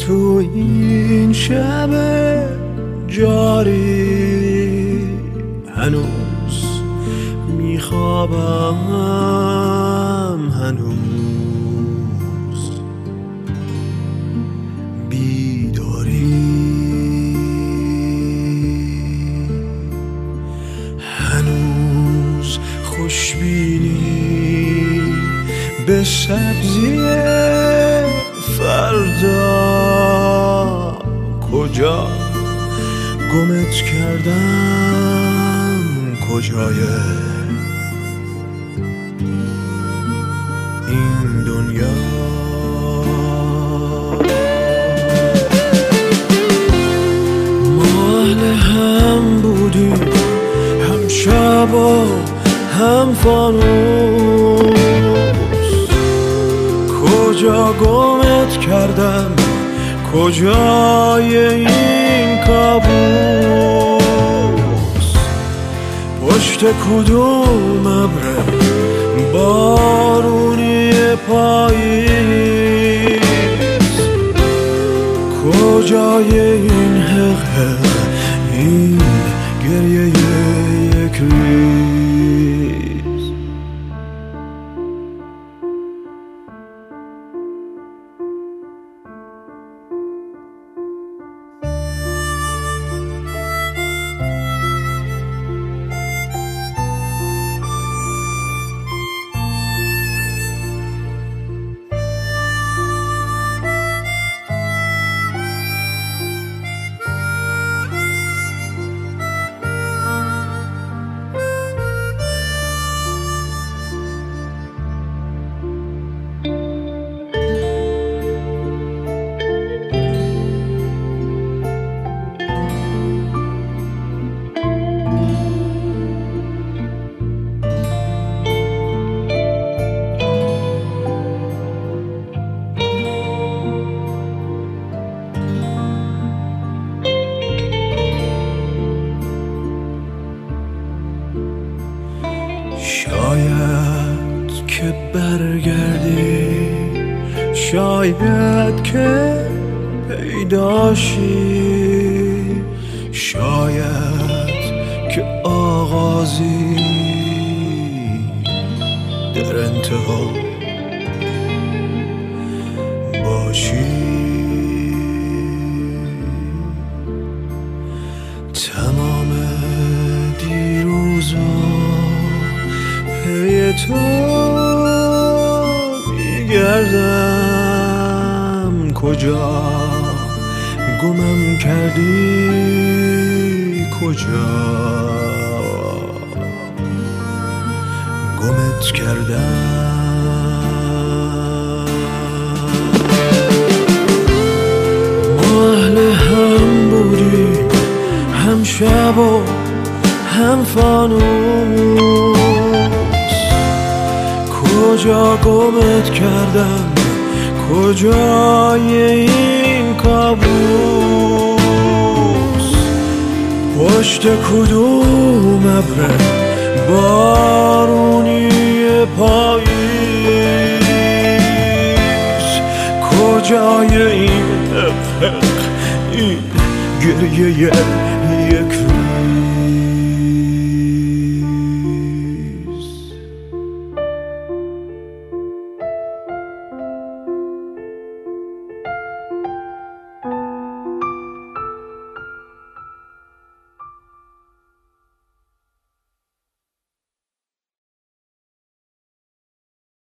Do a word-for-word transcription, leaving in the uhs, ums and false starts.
تو این شب جاری هنوز میخوابم، هنوز بیداری، هنوز خوشبینی به سبزی فردا. کجا گمت کردم، کجای این دنیا؟ ما اهل هم بودیم، هم شب و هم فانوس. کجا گمت کردم، کجای این کابوس؟ پشت کدوم ابر بارونی پاییز؟ کجای این حق این گریه یک ریز؟ شاید که برگردی، شاید که پیداشی، شاید که آغازی در انتها باشی. تمام دیروزا پی تو میگردم، کجا گمم کردی، کجا گمت کردم؟ ما اهل هم بودیم، هم شب و هم فانوس. کجا گمت کردم، کجای این کابوس؟ پشت کدوم ابر بارونی پاییز؟ کجای این حق این گریه